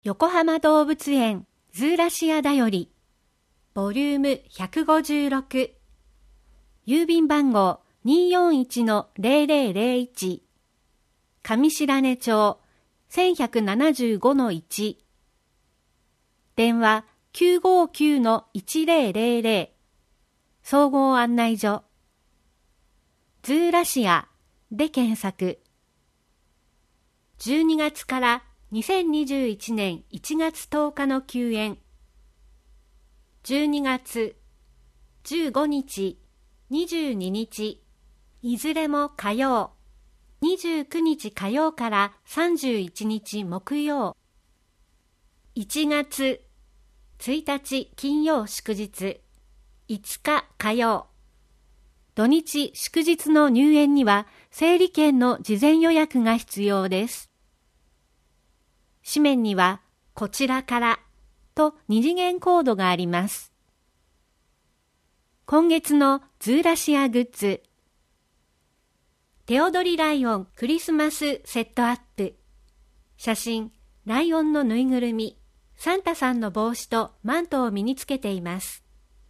横浜動物園ズーラシアだよりボリューム156郵便番号 241-0001 上白根町 1175-1 電話 959-1000 総合案内所ズーラシアで検索。12月から2021年1月10日の休園。12月15日、22日、いずれも火曜。29日火曜から31日木曜。1月1日金曜祝日、5日火曜。土日祝日の入園には整理券の事前予約が必要です。紙面にはこちらからと二次元コードがあります。今月のズーラシアグッズ。手踊りライオンクリスマスセットアップ。写真、ライオンのぬいぐるみ、サンタさんの帽子とマントを身につけています。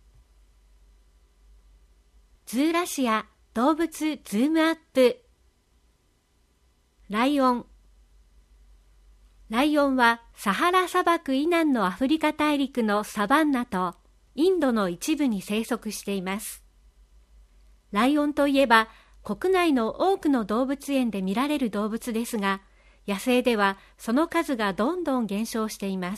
ズーラシア動物ズームアップ。ライオン。ライオンはサハラ砂漠以南のアフリカ大陸のサバンナとインドの一部に生息しています。ライオンといえば国内の多くの動物園で見られる動物ですが、野生ではその数がどんどん減少しています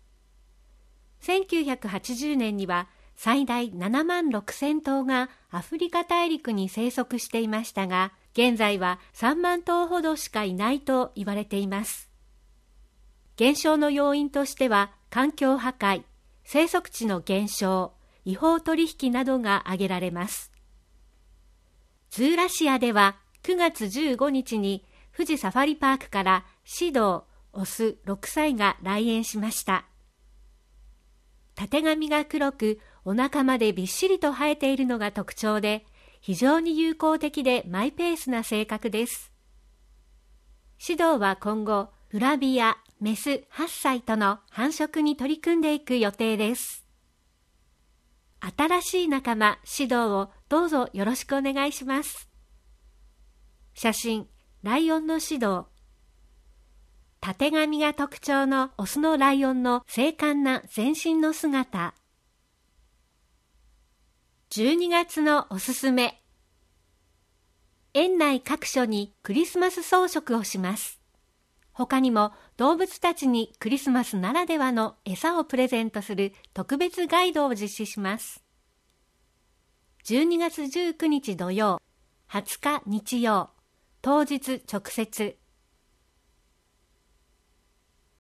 。1980年には最大7万6000頭がアフリカ大陸に生息していましたが、現在は3万頭ほどしかいないと言われています。減少の要因としては環境破壊、生息地の減少、違法取引などが挙げられます。ズーラシアでは9月15日に富士サファリパークからシドー、オス6歳が来園しました。たてがみが黒くお腹までびっしりと生えているのが特徴で、非常に友好的でマイペースな性格です。シドーは今後、フラビア、メス8歳との繁殖に取り組んでいく予定です。新しい仲間、シドーをどうぞよろしくお願いします。写真、ライオンのシドー。たてがみが特徴のオスのライオンの精悍な全身の姿。12月のおすすめ。園内各所にクリスマス装飾をします。他にも動物たちにクリスマスならではの餌をプレゼントする特別ガイドを実施します。12月19日土曜、20日日曜、当日直接。